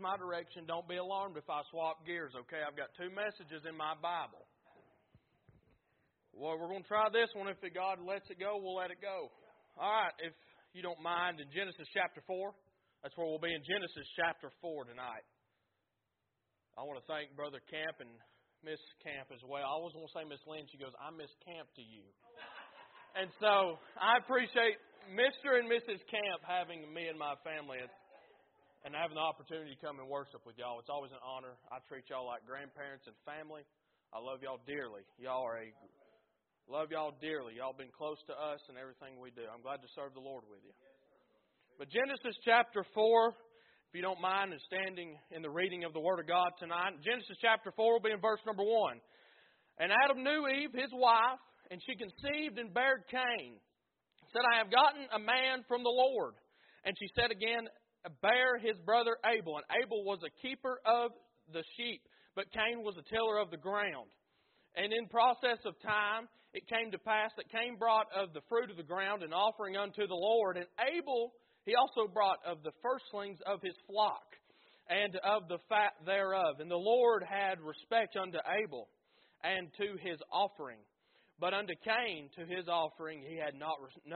my direction. Don't be alarmed if I swap gears, okay? I've got 2 messages in my Bible. Well, we're going to try this one. If God lets it go, we'll let it go. All right, if you don't mind, in Genesis chapter 4, that's where we'll be in Genesis chapter 4 tonight. I want to thank Brother Camp and Miss Camp as well. I always want to say Miss Lynn. She goes, I miss Camp to you. And so I appreciate Mr. and Mrs. Camp having me and my family and having the opportunity to come and worship with y'all. It's always an honor. I treat y'all like grandparents and family. I love y'all dearly. Love y'all dearly. Y'all been close to us and everything we do. I'm glad to serve the Lord with you. But Genesis chapter 4, if you don't mind, is standing in the reading of the Word of God tonight. Genesis chapter 4 will be in verse number 1. And Adam knew Eve, his wife, and she conceived and bare Cain. Said, I have gotten a man from the Lord. And she said again, bare his brother Abel. And Abel was a keeper of the sheep, but Cain was a tiller of the ground. And in process of time, it came to pass that Cain brought of the fruit of the ground an offering unto the Lord. And Abel, he also brought of the firstlings of his flock and of the fat thereof. And the Lord had respect unto Abel and to his offering. But unto Cain, to his offering, he had not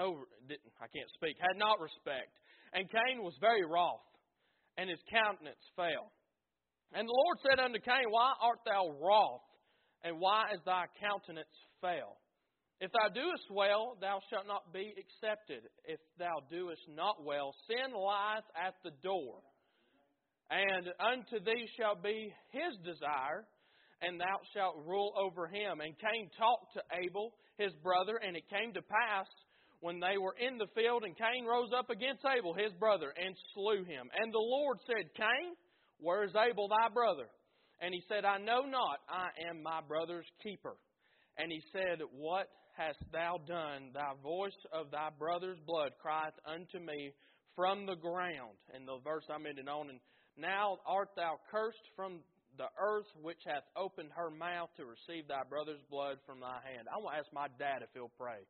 respect. And Cain was very wroth, and his countenance fell. And the Lord said unto Cain, Why art thou wroth? And why is thy countenance fell? If thou doest well, thou shalt not be accepted. If thou doest not well, sin lieth at the door. And unto thee shall be his desire, and thou shalt rule over him. And Cain talked to Abel, his brother, and it came to pass when they were in the field, and Cain rose up against Abel, his brother, and slew him. And the Lord said, Cain, where is Abel thy brother? And he said, I know not, I am my brother's keeper. And he said, What hast thou done? Thy voice of thy brother's blood crieth unto me from the ground. And the verse I'm ending on, and now art thou cursed from the earth, which hath opened her mouth to receive thy brother's blood from thy hand. I want to ask my dad if he'll pray.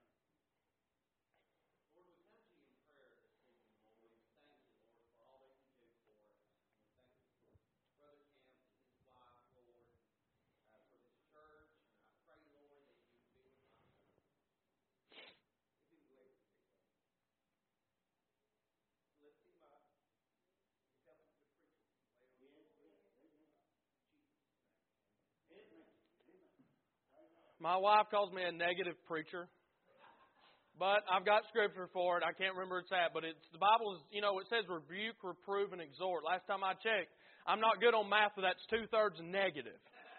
My wife calls me a negative preacher, but I've got scripture for it. I can't remember where it's at, but the Bible is, it says rebuke, reprove, and exhort. Last time I checked, I'm not good on math, but that's 2/3 negative.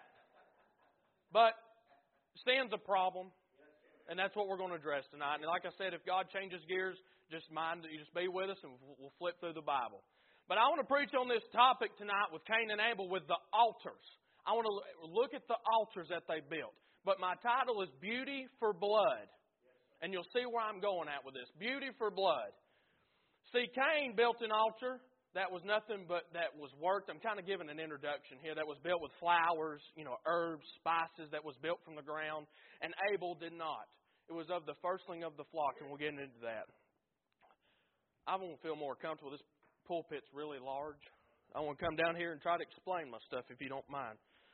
But sin's a problem, and that's what we're going to address tonight. And like I said, if God changes gears, just be with us, and we'll flip through the Bible. But I want to preach on this topic tonight with Cain and Abel, with the altars. I want to look at the altars that they built. But my title is Beauty for Blood. And you'll see where I'm going at with this. Beauty for blood. See, Cain built an altar that was nothing but that was worked. I'm kind of giving an introduction here. That was built with flowers, herbs, spices that was built from the ground. And Abel did not. It was of the firstling of the flock, and we'll get into that. I won't feel more comfortable. This pulpit's really large. I want to come down here and try to explain my stuff if you don't mind.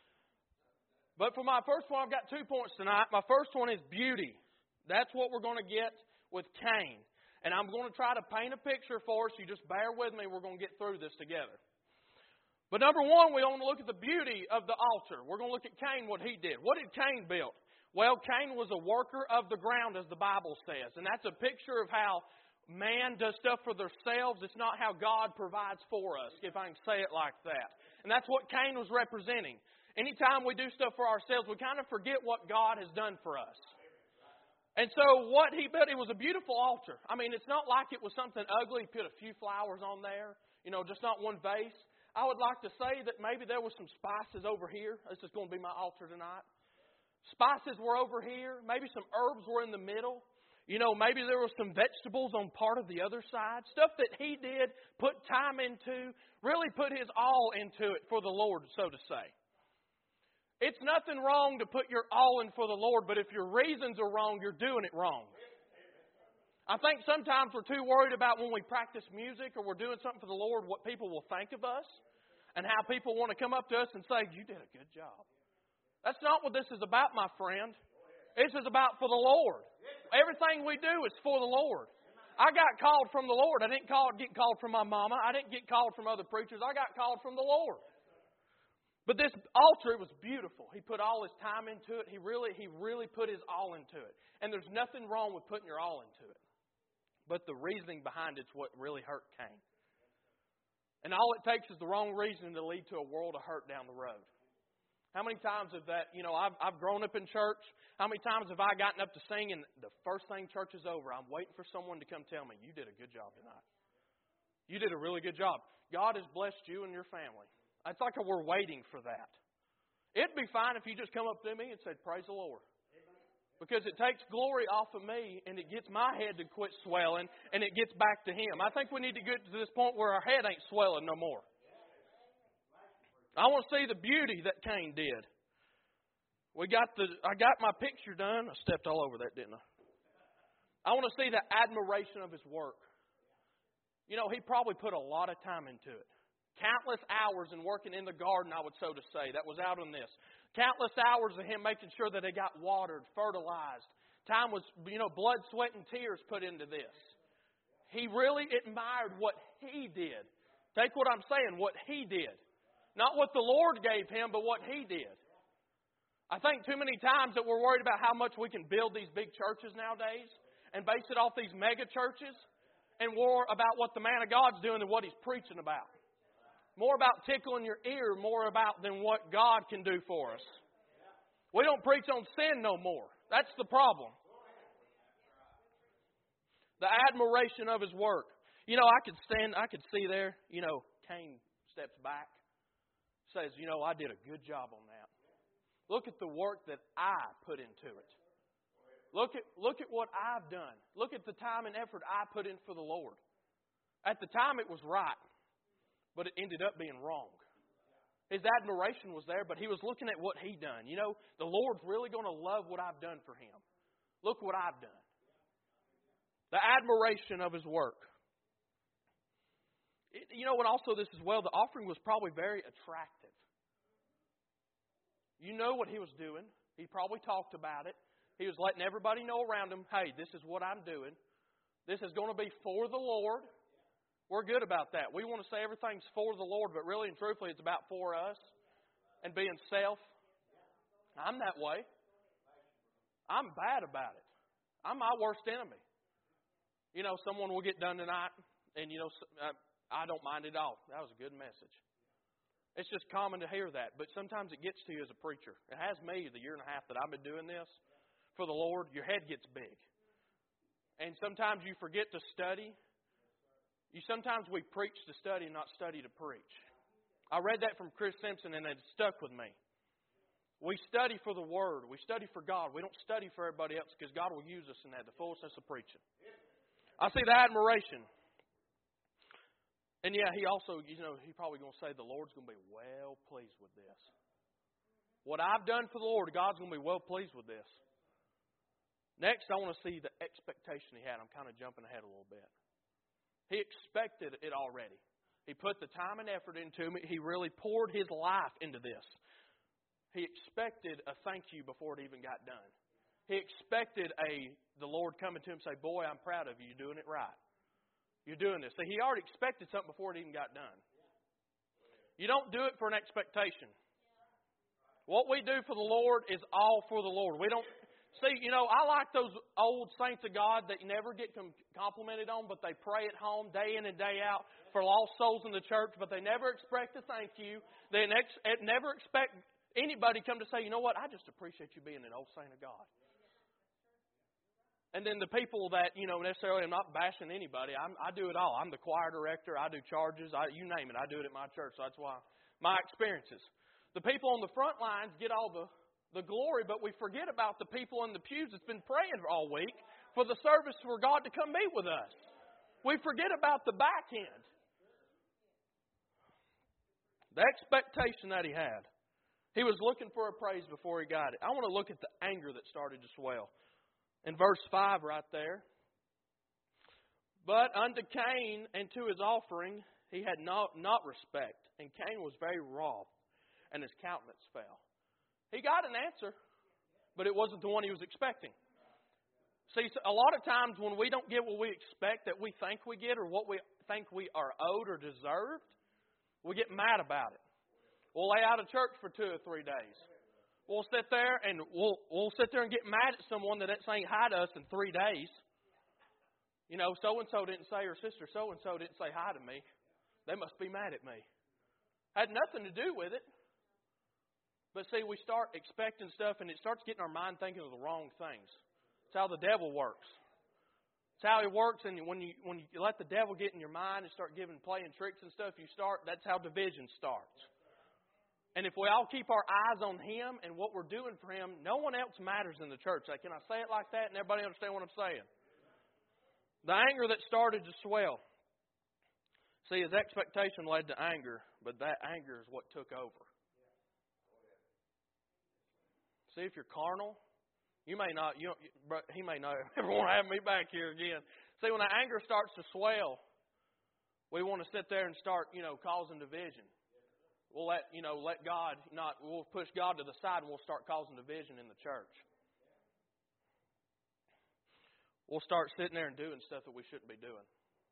But for my first one, I've got 2 points tonight. My first one is beauty. That's what we're going to get with Cain. And I'm going to try to paint a picture for us. You just bear with me. We're going to get through this together. But number one, we want to look at the beauty of the altar. We're going to look at Cain, what he did. What did Cain build? Well, Cain was a worker of the ground, as the Bible says. And that's a picture of how man does stuff for themselves. It's not how God provides for us, if I can say it like that. And that's what Cain was representing. Anytime we do stuff for ourselves, we kind of forget what God has done for us. And so what he built, it was a beautiful altar. I mean, it's not like it was something ugly. He put a few flowers on there, just not one vase. I would like to say that maybe there was some spices over here. This is going to be my altar tonight. Spices were over here. Maybe some herbs were in the middle. Maybe there were some vegetables on part of the other side. Stuff that he did, put time into, really put his all into it for the Lord, so to say. It's nothing wrong to put your all in for the Lord, but if your reasons are wrong, you're doing it wrong. I think sometimes we're too worried about when we practice music or we're doing something for the Lord, what people will think of us and how people want to come up to us and say, you did a good job. That's not what this is about, my friend. This is about for the Lord. Everything we do is for the Lord. I got called from the Lord. I didn't get called from my mama. I didn't get called from other preachers. I got called from the Lord. But this altar, it was beautiful. He put all his time into it. He really put his all into it. And there's nothing wrong with putting your all into it. But the reasoning behind it's what really hurt Cain. And all it takes is the wrong reason to lead to a world of hurt down the road. How many times have that, I've grown up in church. How many times have I gotten up to sing and the first thing church is over, I'm waiting for someone to come tell me, you did a good job tonight. You did a really good job. God has blessed you and your family. It's like we're waiting for that. It'd be fine if you just come up to me and said, praise the Lord. Because it takes glory off of me and it gets my head to quit swelling and it gets back to Him. I think we need to get to this point where our head ain't swelling no more. I want to see the beauty that Cain did. I got my picture done. I stepped all over that, didn't I? I want to see the admiration of his work. He probably put a lot of time into it. Countless hours in working in the garden, I would so to say. That was out on this. Countless hours of him making sure that they got watered, fertilized. Time was, blood, sweat, and tears put into this. He really admired what he did. Take what I'm saying, what he did. Not what the Lord gave him, but what he did. I think too many times that we're worried about how much we can build these big churches nowadays and base it off these mega churches and more about what the man of God's doing than what he's preaching about. More about tickling your ear, more about than what God can do for us. We don't preach on sin no more. That's the problem. The admiration of his work. I could see there, Cain steps back. Says, I did a good job on that. Look at the work that I put into it. Look at what I've done. Look at the time and effort I put in for the Lord. At the time it was right, but it ended up being wrong. His admiration was there, but he was looking at what he done. The Lord's really going to love what I've done for him. Look what I've done. The admiration of his work. And also this as well, the offering was probably very attractive. You know what he was doing. He probably talked about it. He was letting everybody know around him, hey, this is what I'm doing. This is going to be for the Lord. We're good about that. We want to say everything's for the Lord, but really and truthfully it's about for us and being self. I'm that way. I'm bad about it. I'm my worst enemy. Someone will get done tonight and, I don't mind at all. That was a good message. It's just common to hear that. But sometimes it gets to you as a preacher. It has me the year and a half that I've been doing this for the Lord. Your head gets big. And sometimes you forget to study. Sometimes we preach to study and not study to preach. I read that from Chris Simpson and it stuck with me. We study for the Word. We study for God. We don't study for everybody else because God will use us in that, the fullness of preaching. I see the admiration. And yeah, he also, he's probably going to say the Lord's going to be well pleased with this. What I've done for the Lord, God's going to be well pleased with this. Next, I want to see the expectation he had. I'm kind of jumping ahead a little bit. He expected it already. He put the time and effort into it. He really poured his life into this. He expected a thank you before it even got done. He expected the Lord coming to him and say, boy, I'm proud of you. You're doing it right. You're doing this. So he already expected something before it even got done. You don't do it for an expectation. What we do for the Lord is all for the Lord. We don't see, I like those old saints of God that never get complimented on, but they pray at home day in and day out for lost souls in the church, but they never expect a thank you. They never expect anybody come to say, you know what, I just appreciate you being an old saint of God. And then the people that, necessarily I'm not bashing anybody. I do it all. I'm the choir director. I do charges. You name it. I do it at my church. So that's why my experiences. The people on the front lines get all the glory, but we forget about the people in the pews that's been praying all week for the service for God to come meet with us. We forget about the back end. The expectation that he had. He was looking for a praise before he got it. I want to look at the anger that started to swell. In verse 5 right there, But unto Cain and to his offering he had not respect. And Cain was very wroth, and his countenance fell. He got an answer, but it wasn't the one he was expecting. See, a lot of times when we don't get what we expect that we think we get or what we think we are owed or deserved, we get mad about it. We'll lay out of church for 2 or 3 days. We'll sit there and we'll sit there and get mad at someone that ain't saying hi to us in 3 days. You know, so-and-so didn't say, or sister so-and-so didn't say hi to me. They must be mad at me. Had nothing to do with it. But see, we start expecting stuff and it starts getting our mind thinking of the wrong things. It's how the devil works. It's how he works, and when you let the devil get in your mind and start playing tricks and stuff, that's how division starts. And if we all keep our eyes on Him and what we're doing for Him, no one else matters in the church. Can I say it like that and everybody understand what I'm saying? The anger that started to swell. See, his expectation led to anger, but that anger is what took over. See, if you're carnal, he may not ever want to have me back here again. See, when the anger starts to swell, we want to sit there and start, causing division. We'll let God we'll push God to the side and we'll start causing division in the church. We'll start sitting there and doing stuff that we shouldn't be doing.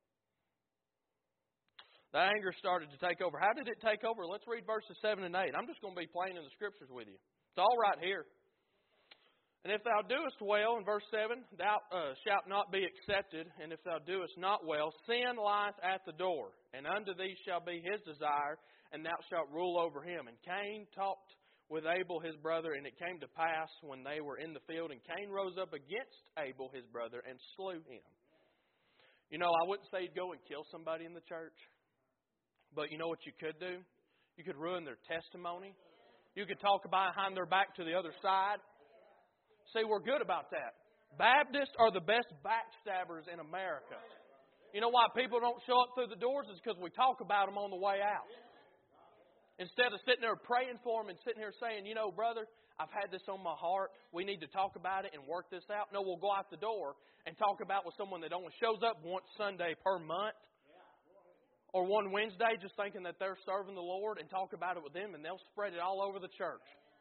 The anger started to take over. How did it take over? Let's read verses 7 and 8. I'm just going to be playing in the scriptures with you. It's all right here. And if thou doest well, in verse 7, thou shalt not be accepted. And if thou doest not well, sin lieth at the door. And unto thee shall be his desire, and thou shalt rule over him. And Cain talked with Abel his brother, and it came to pass when they were in the field, and Cain rose up against Abel his brother and slew him. I wouldn't say you'd go and kill somebody in the church. But you know what you could do? You could ruin their testimony. You could talk behind their back to the other side. See, we're good about that. Baptists are the best backstabbers in America. You know why people don't show up through the doors? It's because we talk about them on the way out. Instead of sitting there praying for them and sitting here saying, brother, I've had this on my heart. We need to talk about it and work this out. No, we'll go out the door and talk about with someone that only shows up once Sunday per month. Or one Wednesday just thinking that they're serving the Lord, and talk about it with them, and they'll spread it all over the church.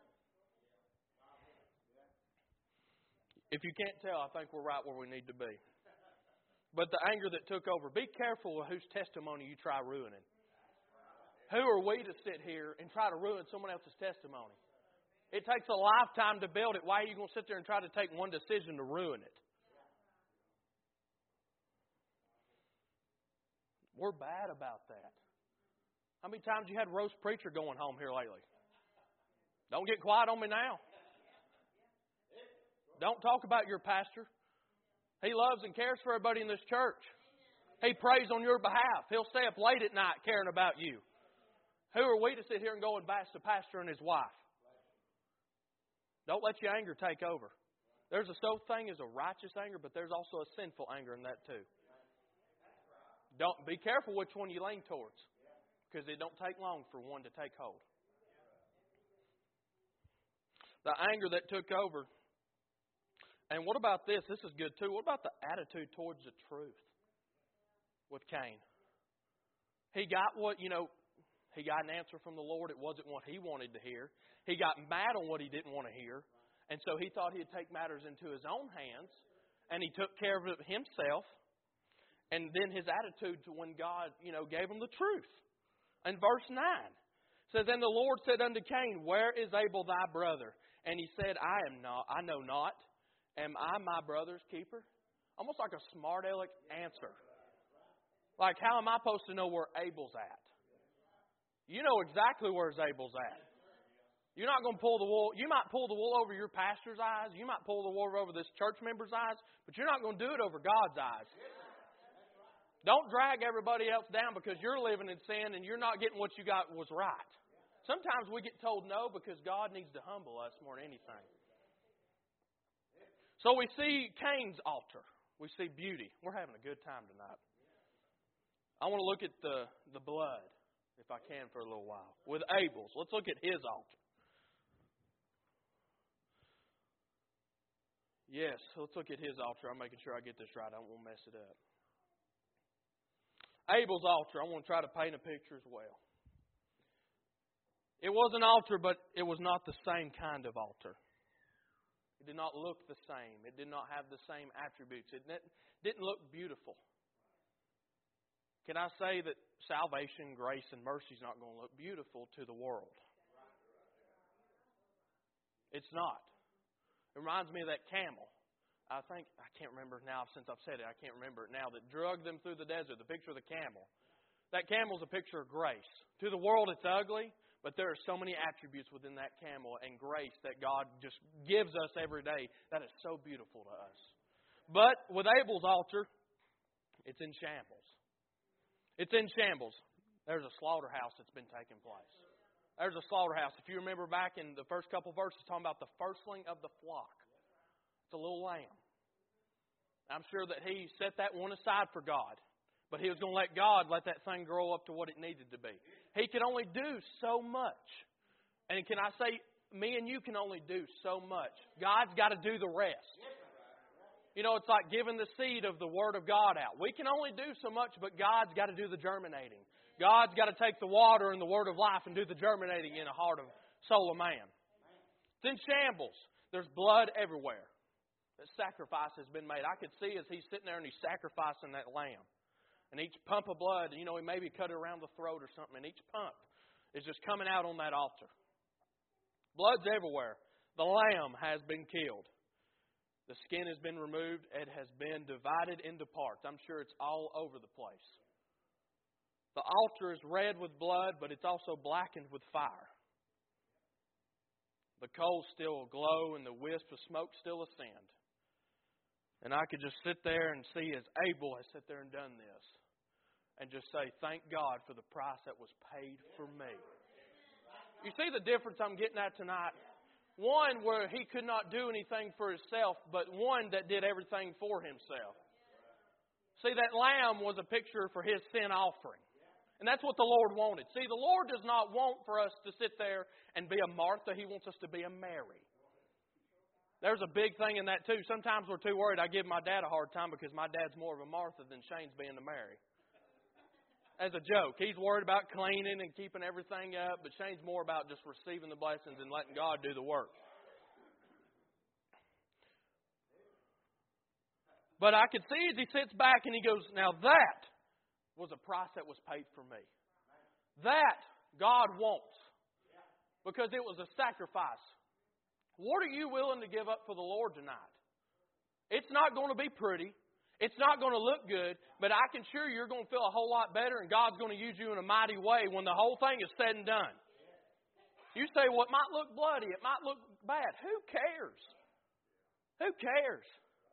If you can't tell, I think we're right where we need to be. But the anger that took over, be careful with whose testimony you try ruining. Who are we to sit here and try to ruin someone else's testimony? It takes a lifetime to build it. Why are you going to sit there and try to take one decision to ruin it? We're bad about that. How many times you had roast preacher going home here lately? Don't get quiet on me now. Don't talk about your pastor. He loves and cares for everybody in this church. He prays on your behalf. He'll stay up late at night caring about you. Who are we to sit here and go and bash the pastor and his wife? Don't let your anger take over. There's a thing as a righteous anger, but there's also a sinful anger in that too. Don't be careful which one you lean towards, because it don't take long for one to take hold. The anger that took over. And what about this? This is good too. What about the attitude towards the truth with Cain? He got he got an answer from the Lord. It wasn't what he wanted to hear. He got mad on what he didn't want to hear. And so he thought he'd take matters into his own hands. And he took care of it himself. And then his attitude to when God, gave him the truth. And verse 9 says, "And the Lord said unto Cain, Where is Abel thy brother? And he said, I know not. Am I my brother's keeper?" Almost like a smart aleck answer. Like, how am I supposed to know where Abel's at? You know exactly where Abel's at. You're not going to pull the wool. You might pull the wool over your pastor's eyes. You might pull the wool over this church member's eyes. But you're not going to do it over God's eyes. Don't drag everybody else down because you're living in sin and you're not getting what you got was right. Sometimes we get told no because God needs to humble us more than anything. So we see Cain's altar. We see beauty. We're having a good time tonight. I want to look at the blood, if I can, for a little while. With Abel's. Let's look at his altar. Yes, let's look at his altar. I'm making sure I get this right. I won't mess it up. Abel's altar. I want to try to paint a picture as well. It was an altar, but it was not the same kind of altar. It did not look the same. It did not have the same attributes. It didn't look beautiful. Can I say that salvation, grace, and mercy is not going to look beautiful to the world? It's not. It reminds me of that camel. I can't remember now, since I've said it, I can't remember it now, that drug them through the desert, the picture of the camel. That camel is a picture of grace. To the world it's ugly, but there are so many attributes within that camel and grace that God just gives us every day that is so beautiful to us. But with Abel's altar, it's in shambles. It's in shambles. There's a slaughterhouse that's been taking place. There's a slaughterhouse. If you remember back in the first couple verses, talking about the firstling of the flock. It's a little lamb. I'm sure that he set that one aside for God. But he was going to let God let that thing grow up to what it needed to be. He could only do so much. And can I say, me and you can only do so much. God's got to do the rest. You know, it's like giving the seed of the Word of God out. We can only do so much, but God's got to do the germinating. God's got to take the water and the Word of life and do the germinating in the heart of soul of man. It's in shambles. There's blood everywhere. The sacrifice has been made. I could see as he's sitting there and he's sacrificing that lamb. And each pump of blood, you know, he maybe cut it around the throat or something. And each pump is just coming out on that altar. Blood's everywhere. The lamb has been killed. The skin has been removed. It has been divided into parts. I'm sure it's all over the place. The altar is red with blood, but it's also blackened with fire. The coals still glow and the wisp of smoke still ascend. And I could just sit there and see as Abel has sat there and done this. And just say, thank God for the price that was paid for me. You see the difference I'm getting at tonight? One where he could not do anything for himself, but one that did everything for himself. See, that lamb was a picture for his sin offering. And that's what the Lord wanted. See, the Lord does not want for us to sit there and be a Martha. He wants us to be a Mary. There's a big thing in that too. Sometimes we're too worried. I give my dad a hard time because my dad's more of a Martha than Shane's being a Mary. As a joke. He's worried about cleaning and keeping everything up, but Shane's more about just receiving the blessings and letting God do the work. But I could see as he sits back and he goes, now that was a price that was paid for me. That God wants. Because it was a sacrifice. What are you willing to give up for the Lord tonight? It's not going to be pretty. It's not going to look good, but I can assure you're going to feel a whole lot better and God's going to use you in a mighty way when the whole thing is said and done. You say, well, it might look bloody. It might look bad. Who cares? Who cares?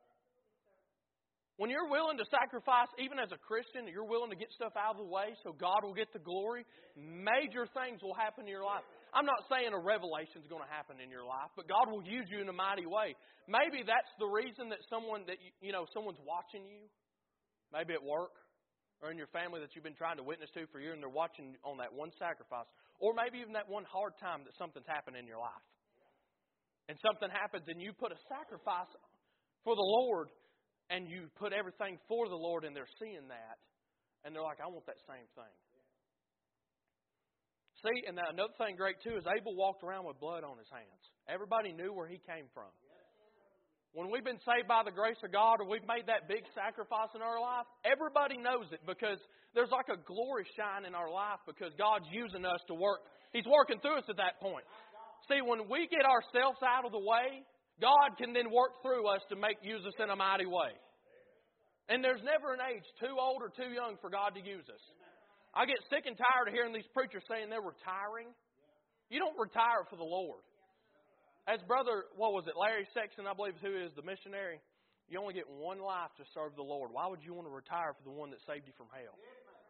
When you're willing to sacrifice, even as a Christian, you're willing to get stuff out of the way so God will get the glory, major things will happen in your life. I'm not saying a revelation is going to happen in your life, but God will use you in a mighty way. Maybe that's the reason that someone's watching you. Maybe at work or in your family that you've been trying to witness to for years and they're watching on that one sacrifice. Or maybe even that one hard time that something's happened in your life. And something happens and you put a sacrifice for the Lord and you put everything for the Lord and they're seeing that. And they're like, I want that same thing. See, and another thing great too is Abel walked around with blood on his hands. Everybody knew where he came from. When we've been saved by the grace of God or we've made that big sacrifice in our life, everybody knows it because there's like a glory shine in our life because God's using us to work. He's working through us at that point. See, when we get ourselves out of the way, God can then work through us to use us in a mighty way. And there's never an age too old or too young for God to use us. I get sick and tired of hearing these preachers saying they're retiring. You don't retire for the Lord. As brother, Larry Sexton, I believe who is the missionary, you only get one life to serve the Lord. Why would you want to retire for the one that saved you from hell?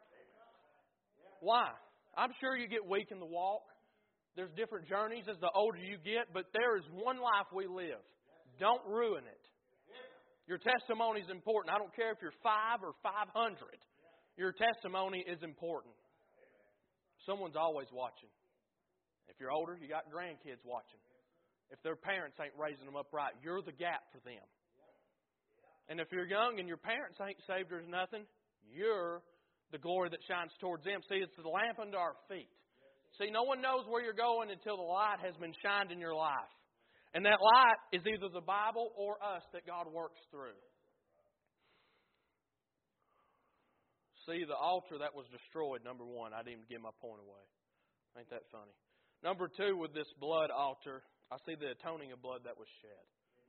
Why? I'm sure you get weak in the walk. There's different journeys as the older you get, but there is one life we live. Don't ruin it. Your testimony is important. I don't care if you're 5 or 500. Your testimony is important. Someone's always watching. If you're older, you got grandkids watching. If their parents ain't raising them up right, you're the gap for them. And if you're young and your parents ain't saved or nothing, you're the glory that shines towards them. See, it's the lamp unto our feet. See, no one knows where you're going until the light has been shined in your life. And that light is either the Bible or us that God works through. See, the altar that was destroyed, number one, I didn't even give my point away. Ain't that funny? Number two, with this blood altar, I see the atoning of blood that was shed.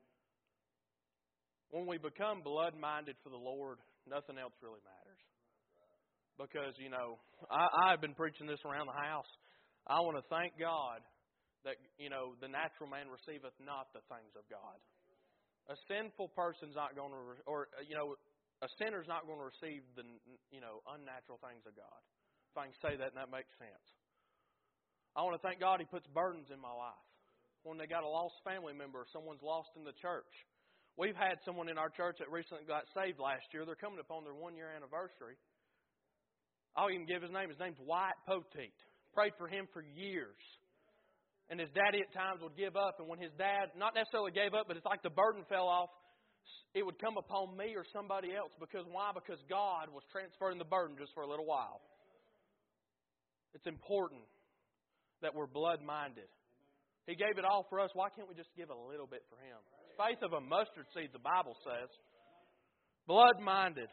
When we become blood-minded for the Lord, nothing else really matters. Because, I've been preaching this around the house. I want to thank God that, the natural man receiveth not the things of God. A sinful person's not going to, a sinner's not going to receive the, unnatural things of God. If I can say that and that makes sense. I want to thank God He puts burdens in my life. When they got a lost family member or someone's lost in the church. We've had someone in our church that recently got saved last year. They're coming upon their 1-year anniversary. I'll even give his name. His name's Wyatt Poteet. Prayed for him for years. And his daddy at times would give up. And when his dad, not necessarily gave up, but it's like the burden fell off, it would come upon me or somebody else. Because why? Because God was transferring the burden just for a little while. It's important that we're blood-minded. He gave it all for us. Why can't we just give a little bit for Him? It's faith of a mustard seed, the Bible says. Blood-minded.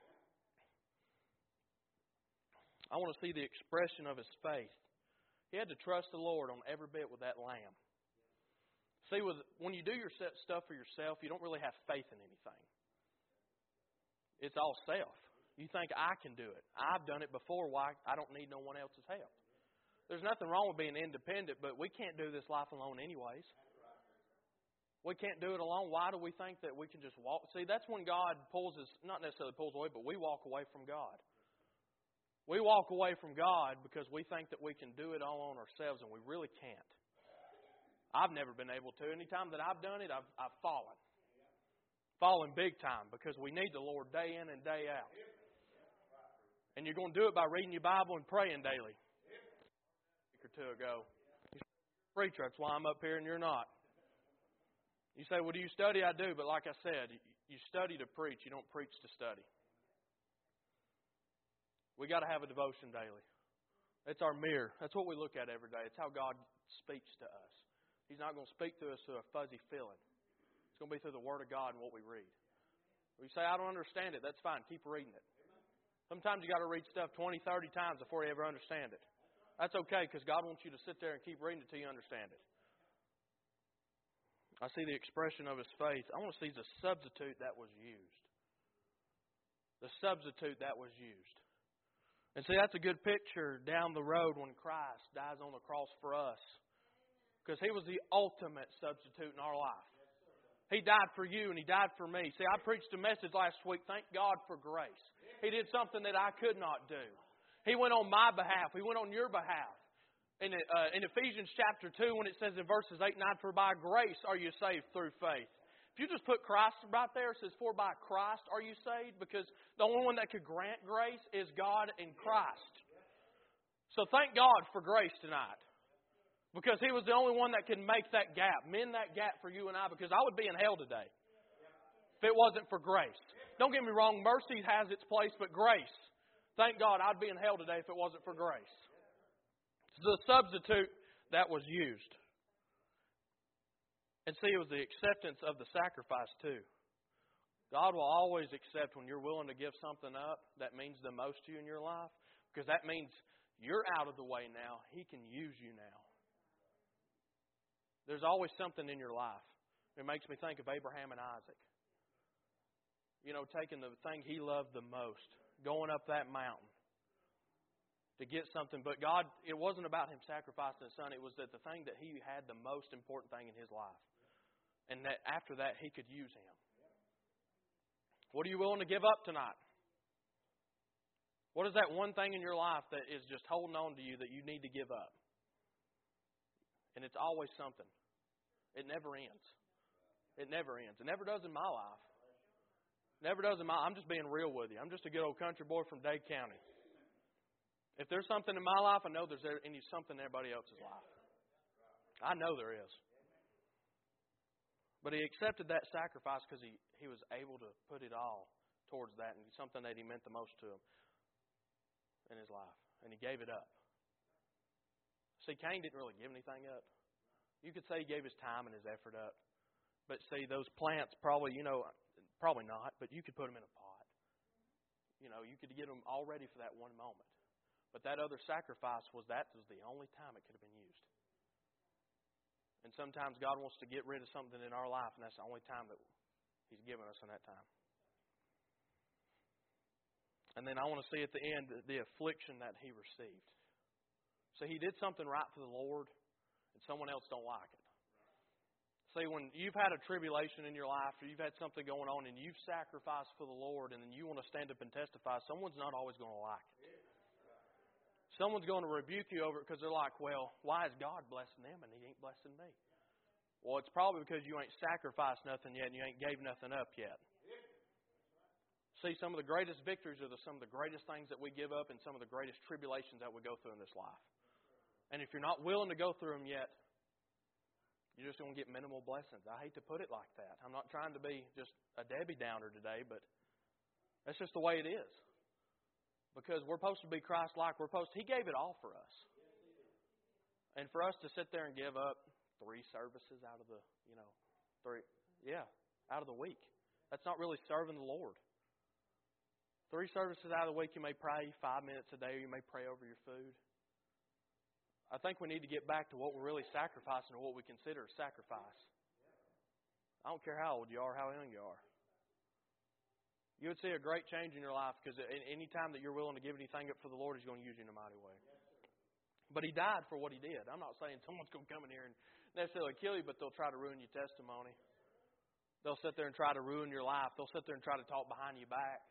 I want to see the expression of his faith. He had to trust the Lord on every bit with that lamb. See, when you do your stuff for yourself, you don't really have faith in anything. It's all self. You think, I can do it. I've done it before. Why? I don't need no one else's help. There's nothing wrong with being independent, but we can't do this life alone anyways. We can't do it alone. Why do we think that we can just walk? See, that's when God pulls us, not necessarily pulls away, but we walk away from God. We walk away from God because we think that we can do it all on ourselves, and we really can't. I've never been able to. Anytime that I've done it, I've fallen. Fallen big time because we need the Lord day in and day out. And you're going to do it by reading your Bible and praying daily. A week or two ago, you say, preacher, that's why I'm up here and you're not. You say, well, do you study? I do, but like I said, you study to preach. You don't preach to study. We got to have a devotion daily. It's our mirror. That's what we look at every day. It's how God speaks to us. He's not going to speak to us through a fuzzy feeling. It's going to be through the Word of God and what we read. If you say, I don't understand it, that's fine. Keep reading it. Sometimes you got to read stuff 20, 30 times before you ever understand it. That's okay because God wants you to sit there and keep reading it until you understand it. I see the expression of his faith. I want to see the substitute that was used. The substitute that was used. And see, that's a good picture down the road when Christ dies on the cross for us. Because He was the ultimate substitute in our life. He died for you and He died for me. See, I preached a message last week, thank God for grace. He did something that I could not do. He went on my behalf. He went on your behalf. In Ephesians chapter 2, when it says in verses 8 and 9, for by grace are you saved through faith. If you just put Christ right there, it says, for by Christ are you saved? Because the only one that could grant grace is God in Christ. So thank God for grace tonight. Because He was the only one that could make that gap, mend that gap for you and I, because I would be in hell today if it wasn't for grace. Don't get me wrong, mercy has its place, but grace, thank God I'd be in hell today if it wasn't for grace. It's the substitute that was used. And see, it was the acceptance of the sacrifice too. God will always accept when you're willing to give something up that means the most to you in your life. Because that means you're out of the way now. He can use you now. There's always something in your life. It makes me think of Abraham and Isaac. Taking the thing he loved the most. Going up that mountain. To get something. But God, it wasn't about him sacrificing his son. It was that the thing that he had the most important thing in his life. And that after that, he could use him. What are you willing to give up tonight? What is that one thing in your life that is just holding on to you that you need to give up? And it's always something. It never ends. It never ends. It never does in my life. Never does in my life. I'm just being real with you. I'm just a good old country boy from Dade County. If there's something in my life, I know there's something in everybody else's life. I know there is. But he accepted that sacrifice because he was able to put it all towards that and something that he meant the most to him. in his life, and he gave it up. See, Cain didn't really give anything up. You could say he gave his time and his effort up. But see, those plants probably not, but you could put them in a pot. You could get them all ready for that one moment. But that other sacrifice was the only time it could have been used. And sometimes God wants to get rid of something in our life, and that's the only time that He's given us in that time. And then I want to see at the end the affliction that He received. So He did something right for the Lord, and someone else don't like it. See, when you've had a tribulation in your life, or you've had something going on, and you've sacrificed for the Lord, and then you want to stand up and testify, someone's not always going to like it. Someone's going to rebuke you over it because they're like, well, why is God blessing them and He ain't blessing me? Well, it's probably because you ain't sacrificed nothing yet and you ain't gave nothing up yet. See, some of the greatest victories are some of the greatest things that we give up and some of the greatest tribulations that we go through in this life. And if you're not willing to go through them yet, you're just going to get minimal blessings. I hate to put it like that. I'm not trying to be just a Debbie Downer today, but that's just the way it is. Because we're supposed to be Christ-like. He gave it all for us. And for us to sit there and give up 3 services out of the, out of the week. That's not really serving the Lord. 3 services out of the week, you may pray 5 minutes a day, or you may pray over your food. I think we need to get back to what we're really sacrificing, or what we consider a sacrifice. I don't care how old you are, how young you are. You would see a great change in your life, because any time that you're willing to give anything up for the Lord, He's going to use you in a mighty way. But He died for what He did. I'm not saying someone's going to come in here and necessarily kill you, but they'll try to ruin your testimony. They'll sit there and try to ruin your life. They'll sit there and try to talk behind your back.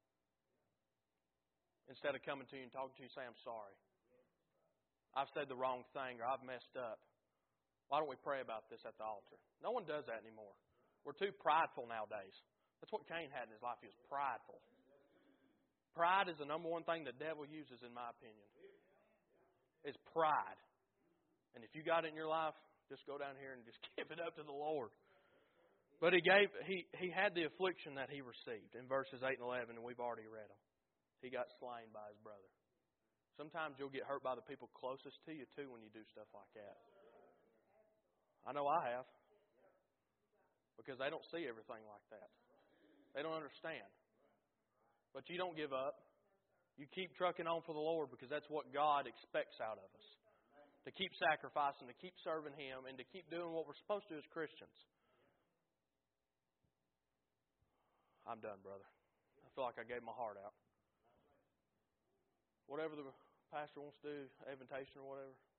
Instead of coming to you and talking to you and saying, I'm sorry. I've said the wrong thing, or I've messed up. Why don't we pray about this at the altar? No one does that anymore. We're too prideful nowadays. That's what Cain had in his life. He was prideful. Pride is the number one thing the devil uses, in my opinion. Is pride. And if you got it in your life, just go down here and just give it up to the Lord. But he had the affliction that he received in verses 8 and 11, and we've already read them. He got slain by his brother. Sometimes you'll get hurt by the people closest to you, too, when you do stuff like that. I know I have. Because they don't see everything like that. They don't understand. But you don't give up. You keep trucking on for the Lord, because that's what God expects out of us. To keep sacrificing, to keep serving Him, and to keep doing what we're supposed to as Christians. I'm done, brother. I feel like I gave my heart out. Whatever the pastor wants to do, invitation or whatever.